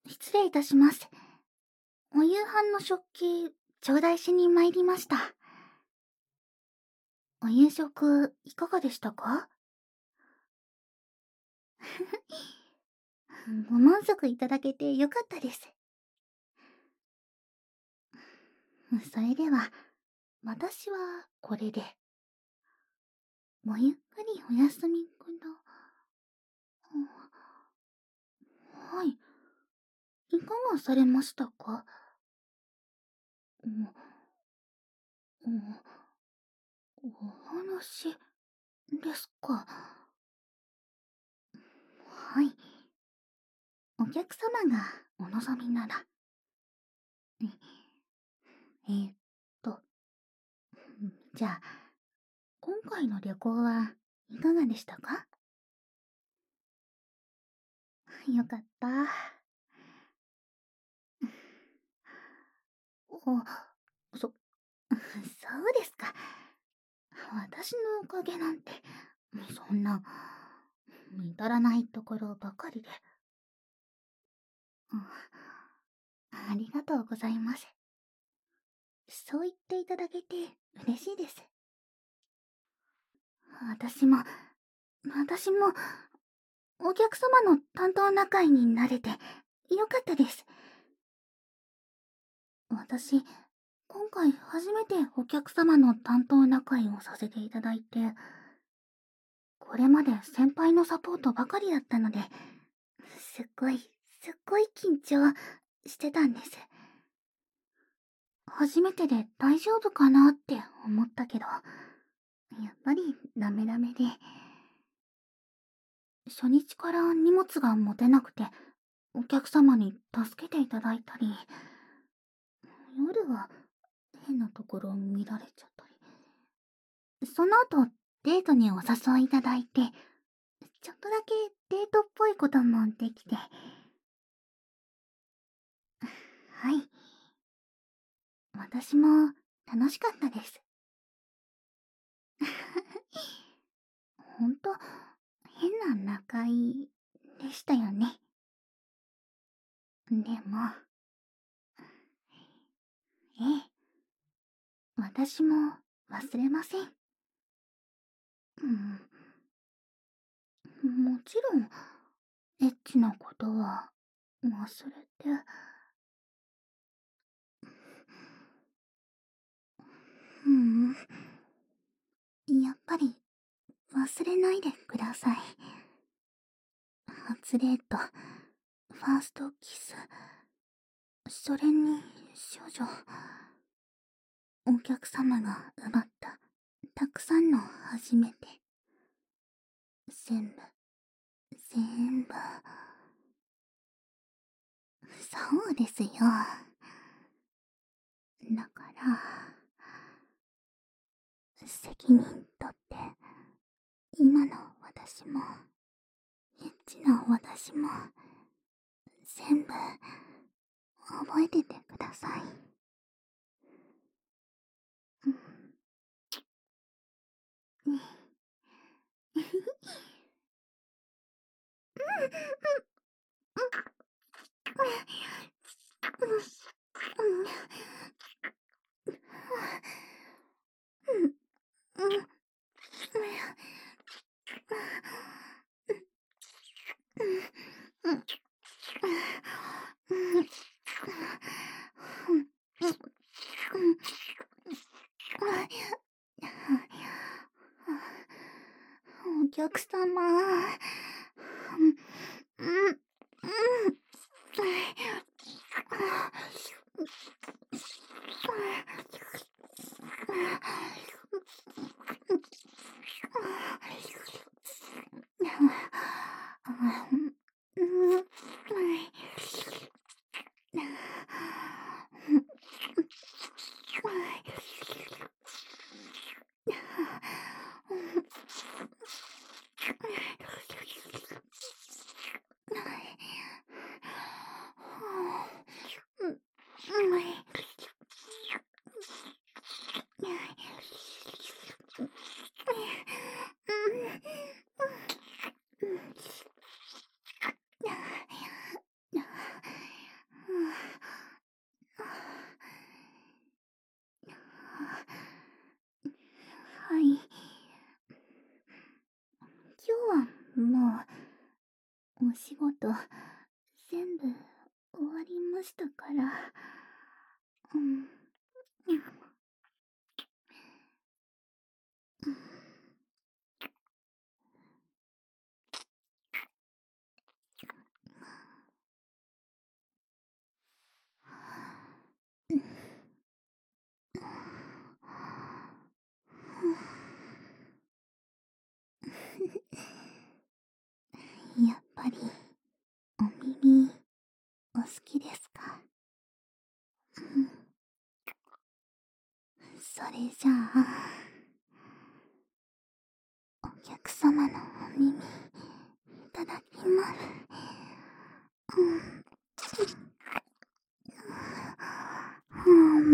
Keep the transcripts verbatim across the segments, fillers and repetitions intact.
失礼いたします。お夕飯の食器、頂戴しに参りました。お夕食、いかがでしたか？ご満足いただけてよかったです。それでは、私はこれで。ごゆっくりお休みくだ。はい。いかがされましたか？お、お、お話ですか。はい。お客様がお望みなら。えーっと、じゃあ、今回の旅行はいかがでしたか？よかった。お、そ、そうですか。私のおかげなんて、そんな、至らないところばかりで。ありがとうございます。そう言っていただけて嬉しいです。私も、私も、お客様の担当仲居になれてよかったです。私、今回初めてお客様の担当仲居をさせていただいて、これまで先輩のサポートばかりだったので、すっごい、すっごい緊張してたんです。初めてで大丈夫かなって思ったけど、やっぱりダメダメで、初日から荷物が持てなくて、お客様に助けていただいたり、夜は変なところを見られちゃったり、その後デートにお誘いいただいて、ちょっとだけデートっぽいこともできて、はい。私も楽しかったです。ほんと、変な仲居でしたよね。でも、ええ、私も忘れません。うん、もちろん、エッチなことは忘れて。うん、やっぱり忘れないでください。初デート、ファーストキス、それに少女、お客様が奪ったたくさんの初めて。全部、全部。そうですよ。だから、責任取って、今の私も、エッチな私も、全部、覚えててください。うん。お客様。うん、うん、 事、全部終わりましたから。うん。やっぱり、お耳、お好きですか？うん。それじゃあ、お客様のお耳、いただきます。うん。うん。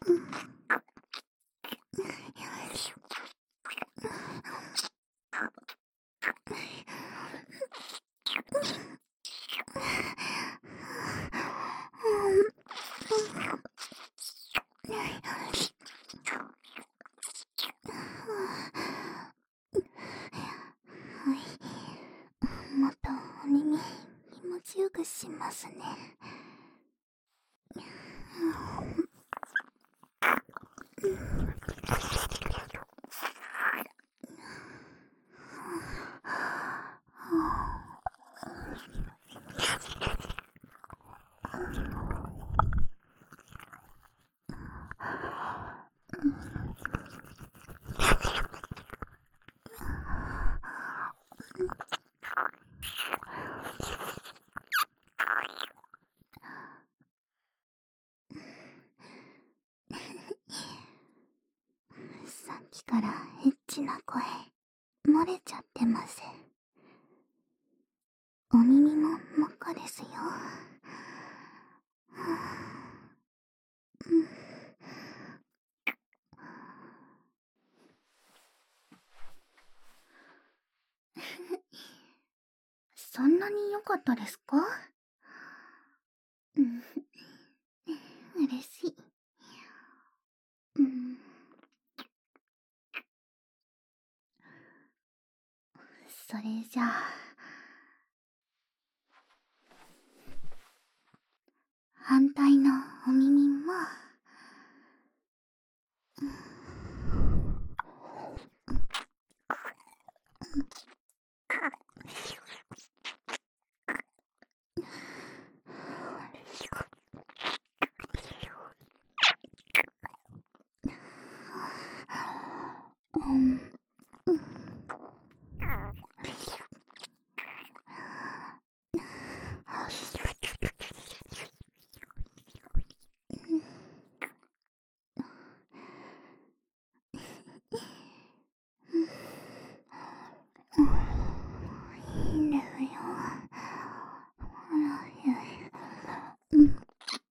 はい。もっとお耳、気持ちよくしますね。さっきからエッチな声、漏れちゃってます。お耳も真っ赤ですよ。うん。そんなに良かったですか？うん。嬉しい。うん。それじゃあ、反対のお耳も、うん。いいんですよ。うん。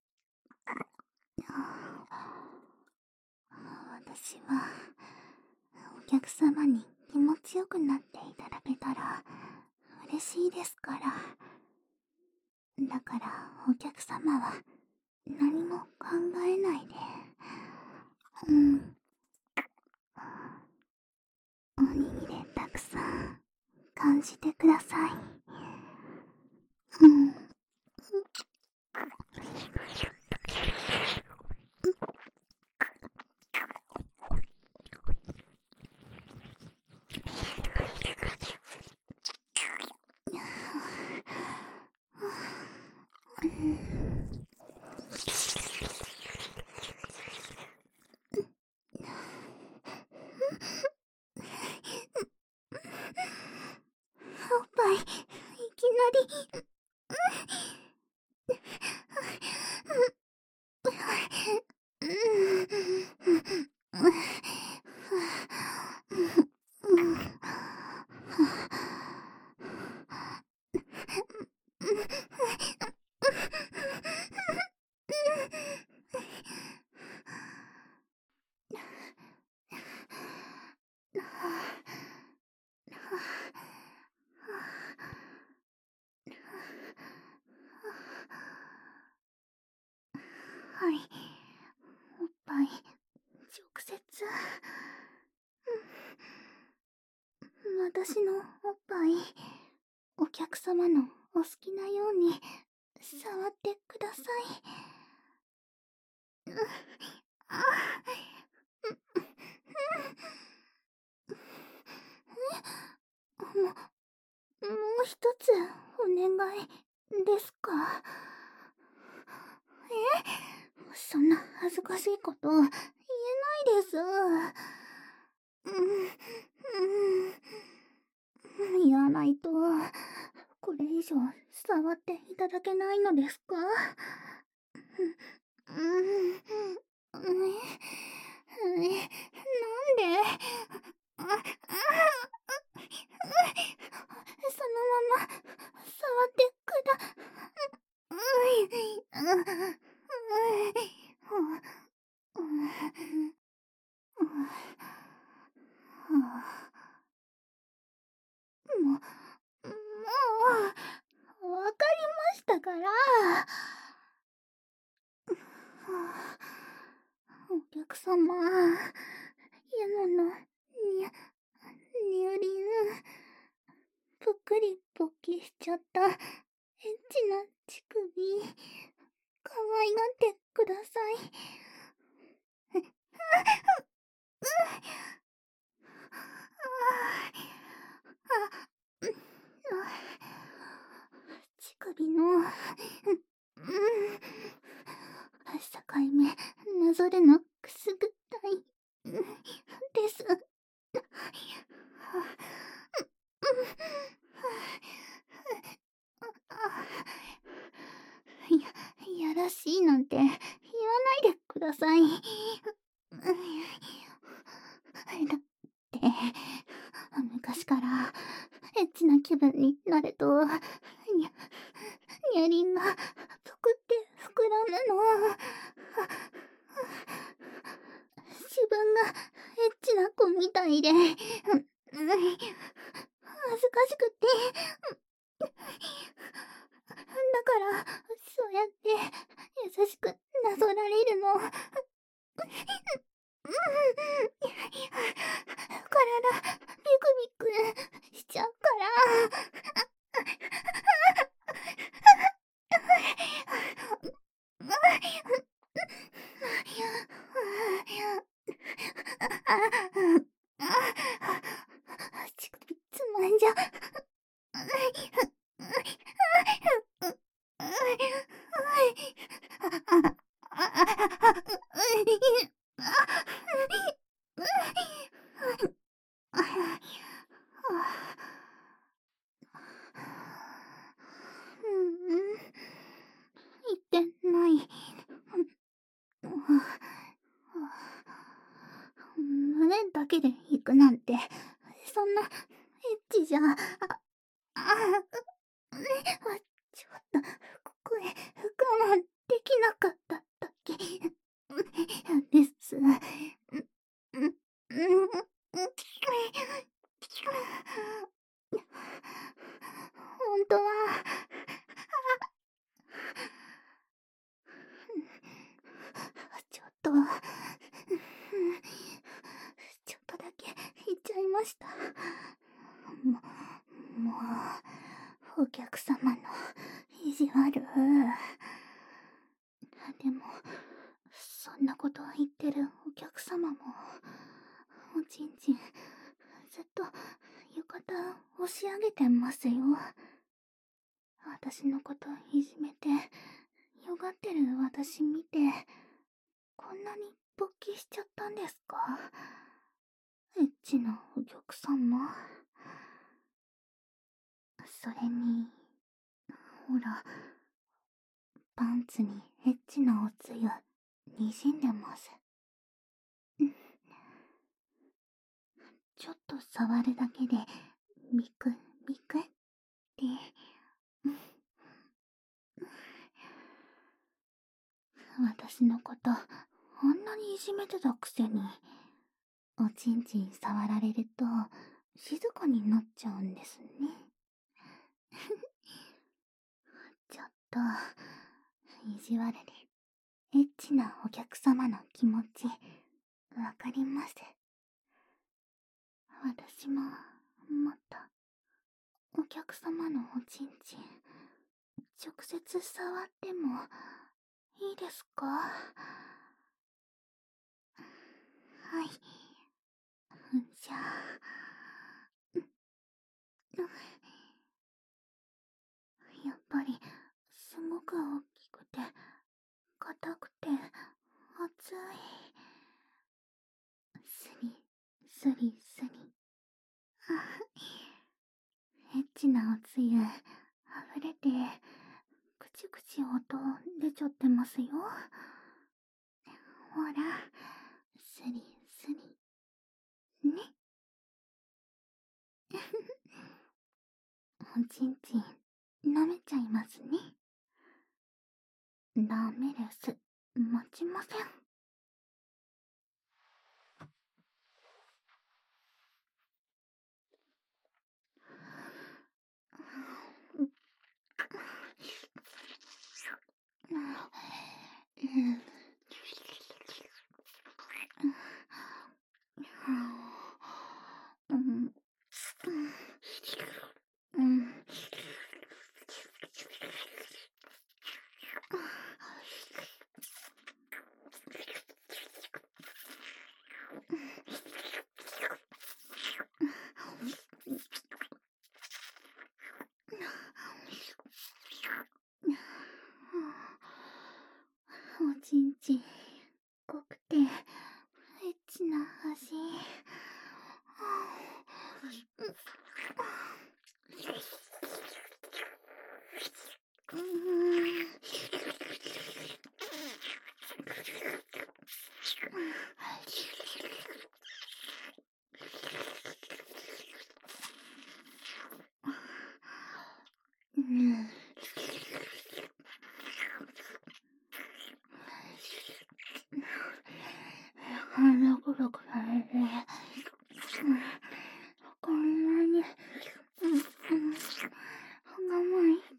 私は、お客様に気持ちよくなっていただけたら、嬉しいですから。だから、お客様は、何も考えないで。うん。おにぎりたくさん、感じてください。うん。おっぱい、いきなり。はい。おっぱい、直接。私のおっぱい、お客様のお好きなように触ってください。うあも、もう一つお願いですか？え？そんな恥ずかしいこと言えないです。うん、うん、言わないと、これ以上触っていただけないのですか？うん、うん、うん、え、え、なんで？あ、あ、そのまま触ってくだ、うん、うん、うん、うん、もう、もう、わかりましたから。お客様、ヤモの、にゃ、乳輪、ぷっくり勃起しちゃった、エッチな乳首、可愛がってください。乳首の、うん、境目、なぞるのくすぐったい、です。や、やらしいなんて言わないでください。だって、昔からエッチな気分になると、にゃ、にゃりんがぷくって膨らむの。自分がエッチな子みたいで、恥ずかしくて。だから、そうやって優しくなぞられるの。体、ビクビクしちゃうから。乳首つまんじゃ。言ってない。胸だけで行くなんて、そんなエッチじゃ、あ、あ、ちょっと、声、我慢できなかっただけです。本当は、ちょっと、ちょっとだけ言っちゃいました。も、もう、お客様の意地悪。でも、そんなこと言ってるお客様も、おちんちん、ずっと浴衣押し上げてますよ。私のこといじめて、よがってる私見て、こんなに勃起しちゃったんですか？エッチなお客様。それに、ほら、パンツにエッチなおつゆ、にじんでます。ちょっと触るだけで、ビクビクって。私のこと、あんなにいじめてたくせに、おちんちん触られると、静かになっちゃうんですね。ちょっと、意地悪で、エッチなお客様の気持ち、わかります。私も、もっと、お客様のおちんちん、 直接触ってもいいですか？はい。じゃあ、やっぱりすごく大きくて硬くて熱い。スリスリスリ。エッチなおつゆ溢れてくちくち音出ちゃってますよ。ほら、スリスリね。おちんちん舐めちゃいますね。ダメです。持ちません。うん、うん、おちんちん濃くてエッチな味。うん。うん。鼻くるくられて、こんなに、うん、うん、我慢して、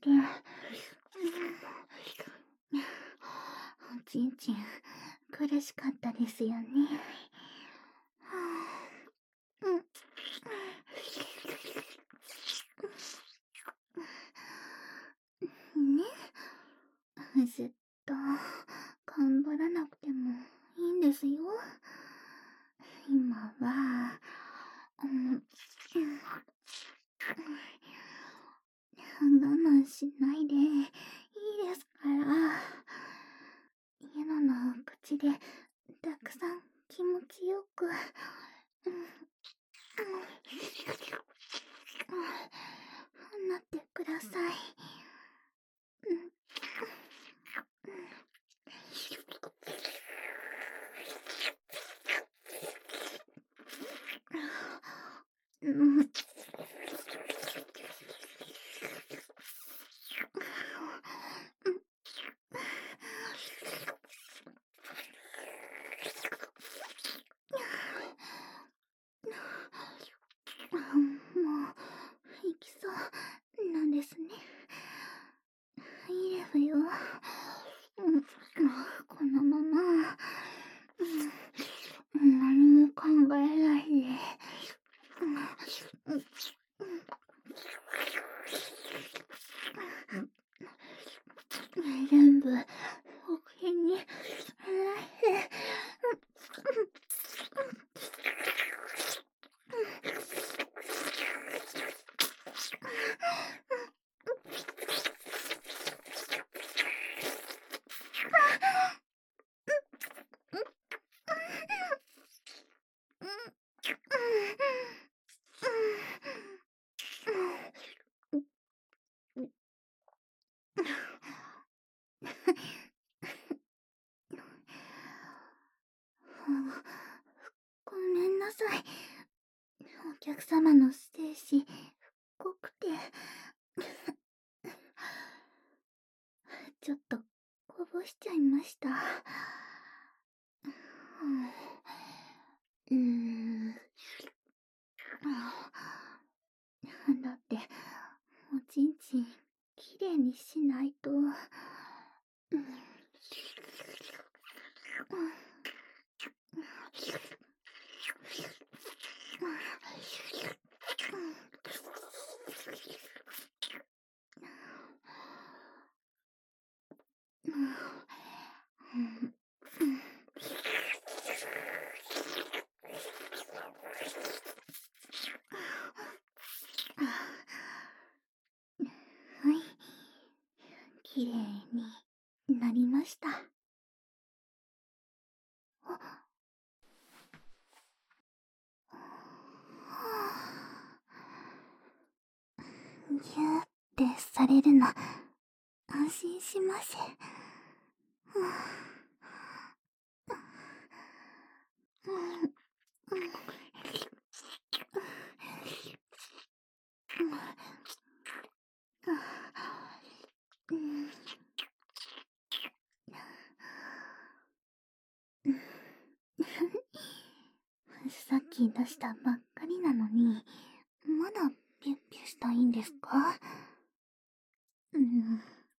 うん、おちんちん苦しかったですよね。うん、ね、ずっと頑張らなくてもいいんですよ。今は、うん、我慢しないでいいですから。今の口でたくさん気持ちよく、うん、うん、なってください。うん、うん、もう行きそうなんですね。いいですよ。うん、このまま、うん、何も考えないで、うん、全部保険に払って、ごめんなさい。お客様の精子濃くてちょっとこぼしちゃいました。うーん。だっておちんちんきれいにしないと。うん、 はい、きれいになりました。ぎゅーってされるの安心します。さっき出したばっかりなのに、まだピュッピュしたいんですか？うん。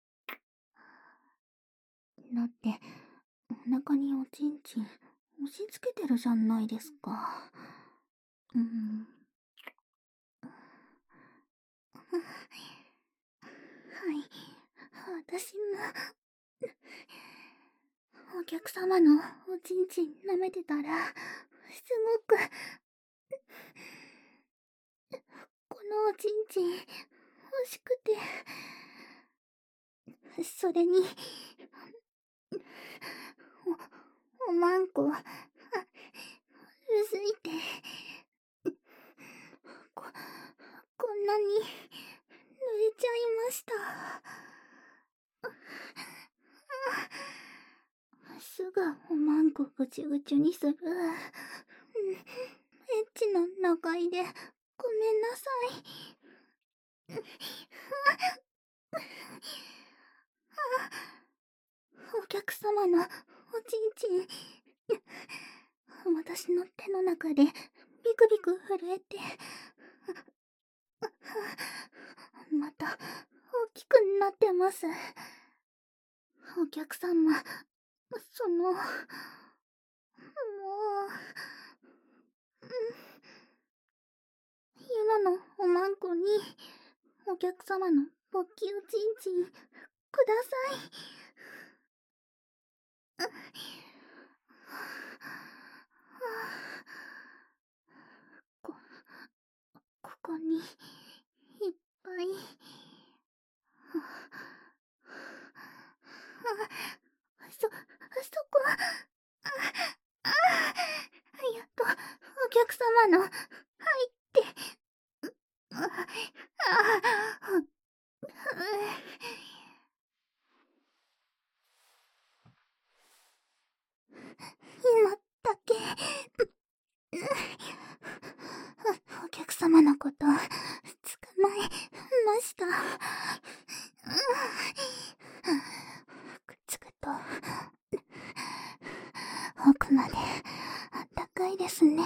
だって、お腹におちんちん押し付けてるじゃないですか。うん。はい、私も、お客様のおちんちん舐めてたら、すごく、このおちんちん欲しくて、それに、お、おまんこ、うずいて、こ、こんなに、濡れちゃいました。すぐおまんこぐちゅぐちゅにする。エッチな中居で、ごめんなさい。お客様のおちんちん、私の手の中でビクビク震えて、また大きくなってます。お客様、その、もう、ゆなのおまんこに、お客様のポッキおちんちん、ください。こ、ここに、いっぱい。そ、そこ、あ、あ、やっと、お客様の、入って、あ、あ、今だけ、お客様のこと、捕まえました。くっつくと、奥まで、あったかいですね。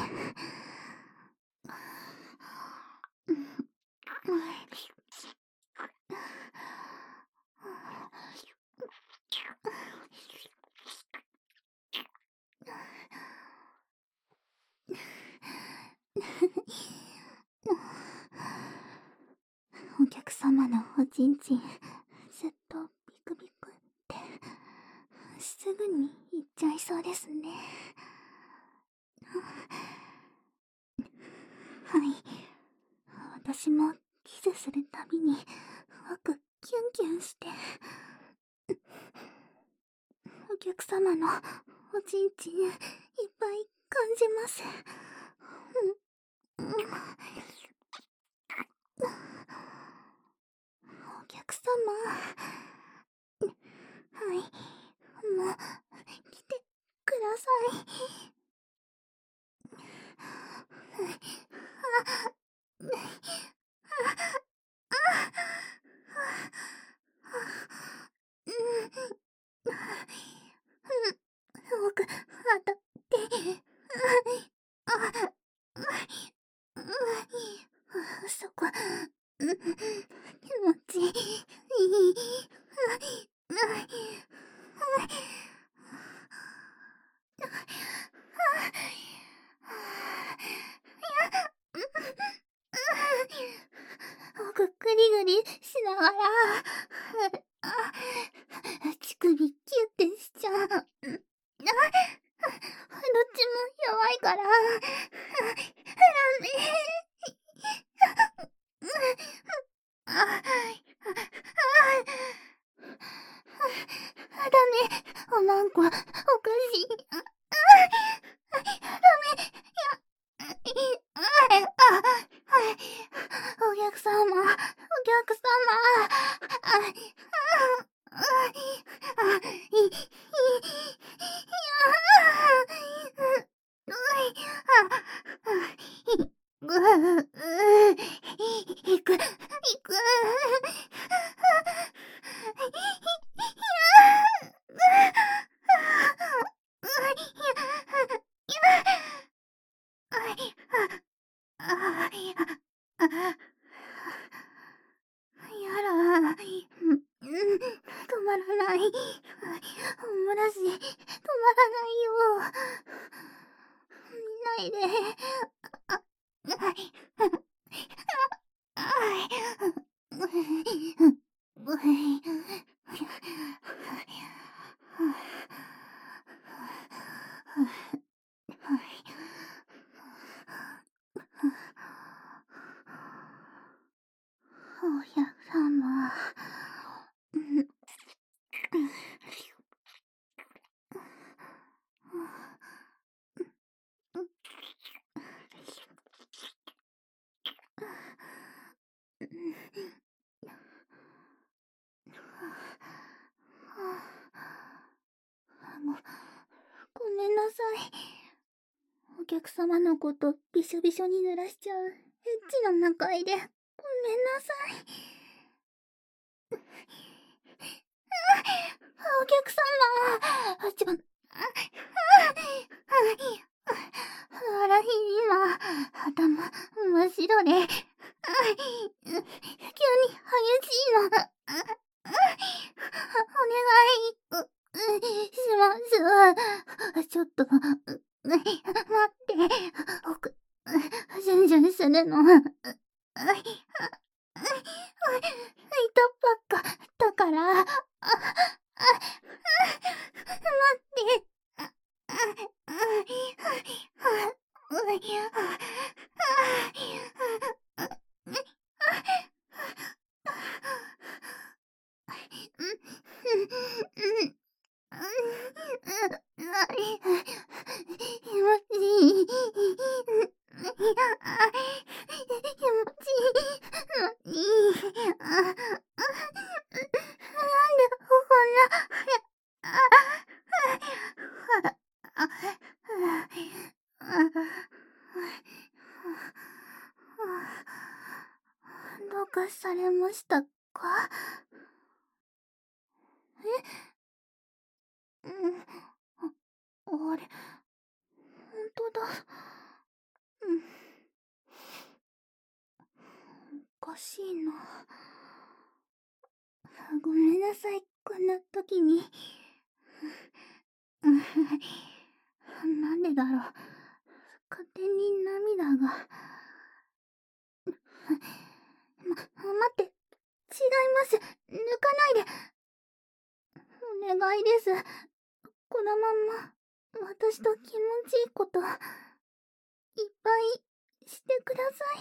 お客様のおちんちん、ずっとビクビクって、すぐに行っちゃいそうですね。はい。私もキスするたびに、奥キュンキュンして、お客様のおちんちん、いっぱい感じます。お客様、はい、もう、来てください。奥、当たって、そこ、気持ちいい。 乳首キュッてしちゃう。あ、どっちも弱いから。ダメ。あ、あ、ダメ。なんか、おかしい。あ、ダメ。や、あ、お客様、お客様。あ、あ、あ、い、い、いや、う、う、いく、いく。やだ、うん、止まらない。おもらし、止まらないよ。見ないで。あ、はい。お客様。ご、ごめんなさい。お客様のことびしょびしょに濡らしちゃうエッチな中入れ。ごめんなさい。お客様。ちょ、あ、あら、今、頭、真っ白で、急に激しいの。お願い、します。ちょっと、待って、僕、ジュンジュンするの。痛ばっかだから、待って。どうかされましたか？え？うん。あ、あれ、ほんとだ。うん。おかしいな。ごめんなさい、こんな時に。なんでだろう。勝手に涙が。ま、待って。違います。抜かないで。お願いです。このまんま、私と気持ちいいこと、いっぱいしてください。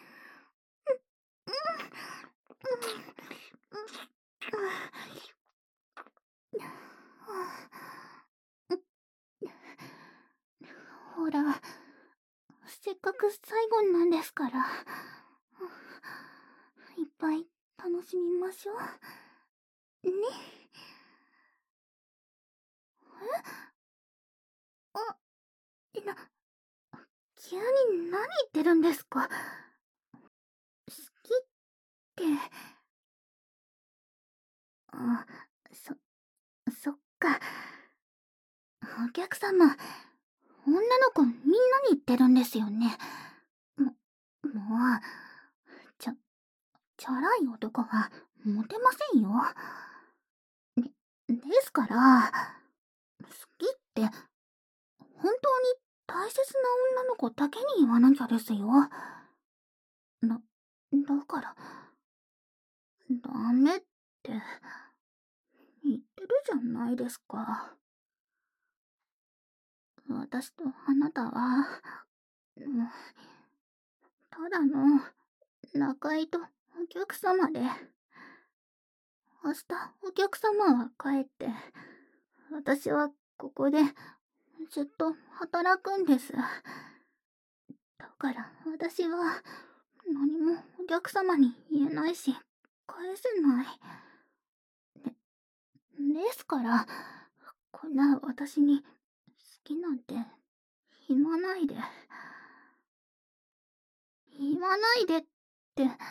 ほら、せっかく最後なんですから、いっぱい楽しみましょう。ね。え？あ、な、急に何言ってるんですか？好きって。あ、そ、そっか。お客様、女の子みんなに言ってるんですよね。も、もう、ちゃ、チャラい男はモテませんよ。で、ですから、好きって、本当に大切な女の子だけに言わなきゃですよ。だ、だから、ダメって。 言ってるじゃないですか。私とあなたは、うん、ただの仲居とお客様で、明日お客様は帰って、私はここでずっと働くんです。だから私は何もお客様に言えないし、返せない。で、ですから、こんな私に好きなんて言わないで。言わないでって、うん、うん、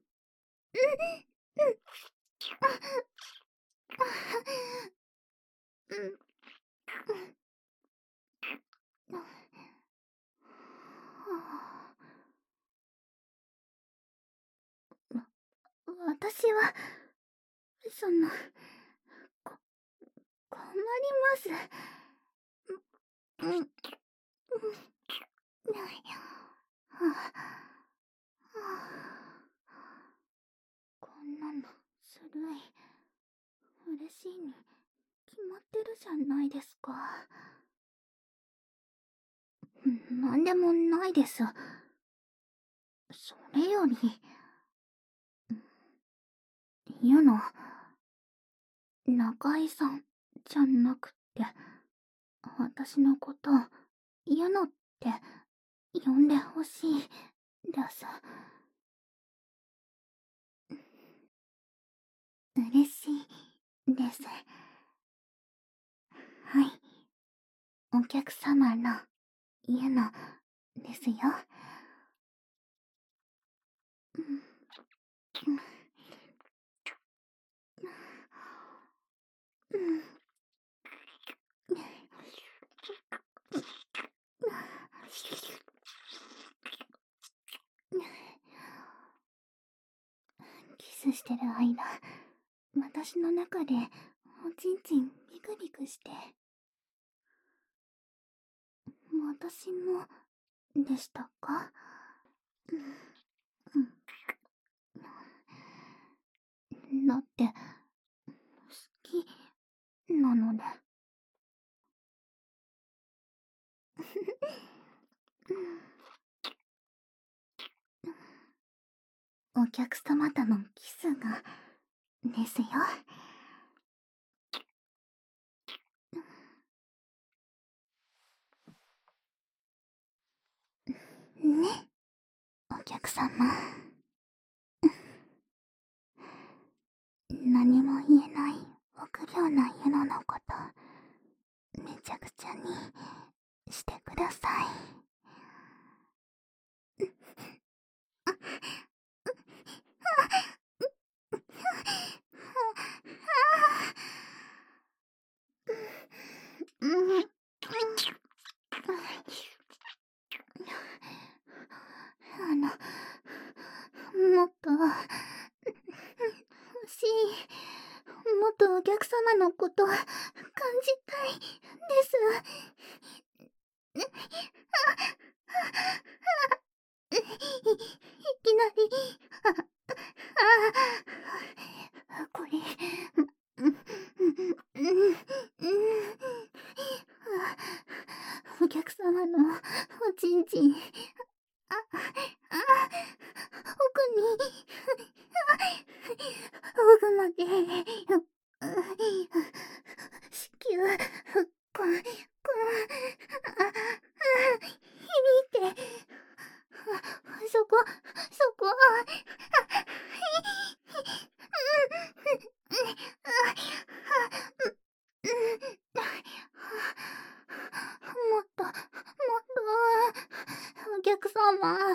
うん、うん、私は、その、こ、困ります。うん、うん、うん、はあ、はあ、こんなの、ずるい。嬉しいに、決まってるじゃないですか。なんでもないです。それより、ユの、中井さんじゃなくて、私のこと、ユノって呼んでほしいです。嬉しいです。はい。お客様のユノですよ。うん、うん、キスしてる間、私の中でおちんちんビクビクして、私もでしたか？うん、うん、だって、好きなので。お客様とのキスが、ですよ。ね、お客様。何も言えない臆病なユノのこと、めちゃくちゃにしてください。うん、うん、あの、もっと、欲しい。もっとお客様のこと感じたいです。いきなり、あ、これ、うん、うん、うん、お客様のおちんちん、あ、あ、奥に、奥まで、子宮、こ、こ、あ、響いて、そこ、そこ、もっと、もっと、お客様、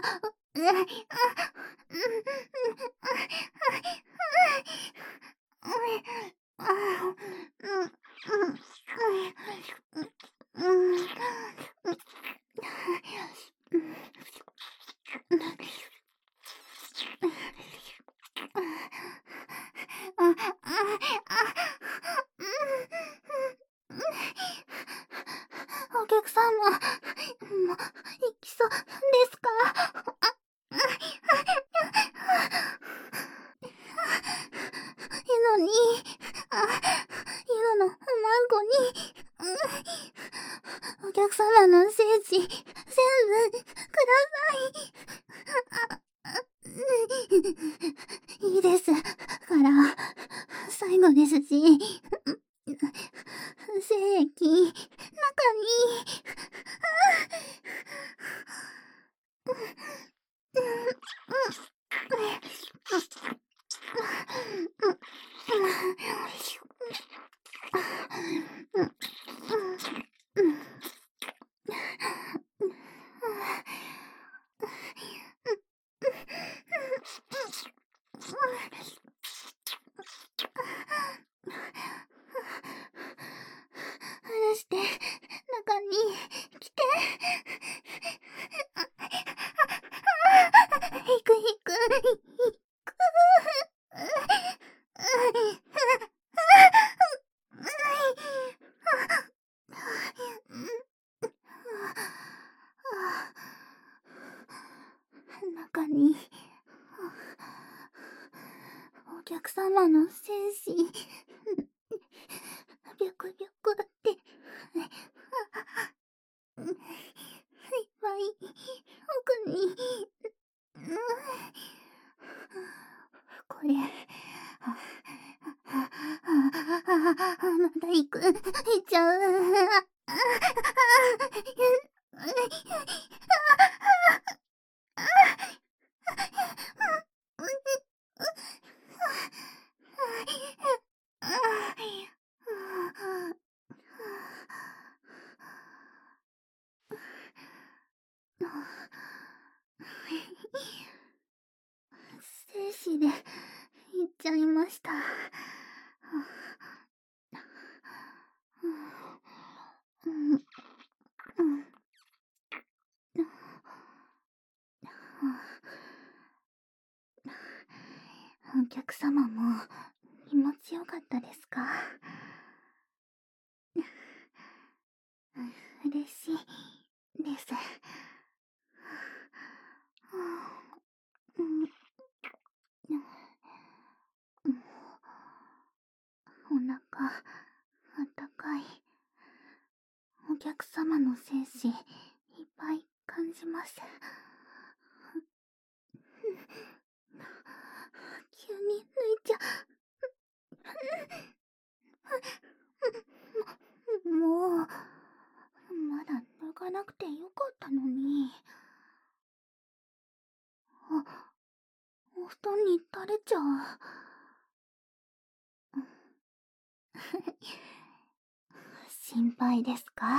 お客様、もう、行きそうですか？いいのに、 客様の精子、全部、ください。いいです。から、最後ですし、精液、中に、離して、中に、来て。引く引く、引く。中に、お客様の精子、ビョクビョクって、いっぱい、奥に、これ、まだ行く、行っちゃう。精子で、行っちゃいました。お客様も気持ちよかったですか？嬉しいです。お腹あったかい。お客様の精子いっぱい感じます。急に抜いちゃもう、まだ抜かなくてよかったのに。あ、お布団に垂れちゃう。心配ですか？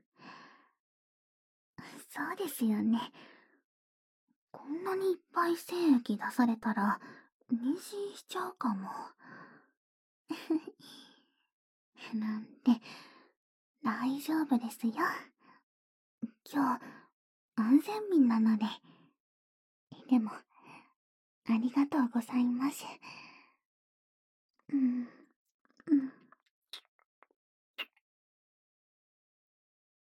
そうですよね。こんなにいっぱい精液出されたら、妊娠しちゃうかも。なんて、大丈夫ですよ。今日、安全便なので。でも、ありがとうございます。うん。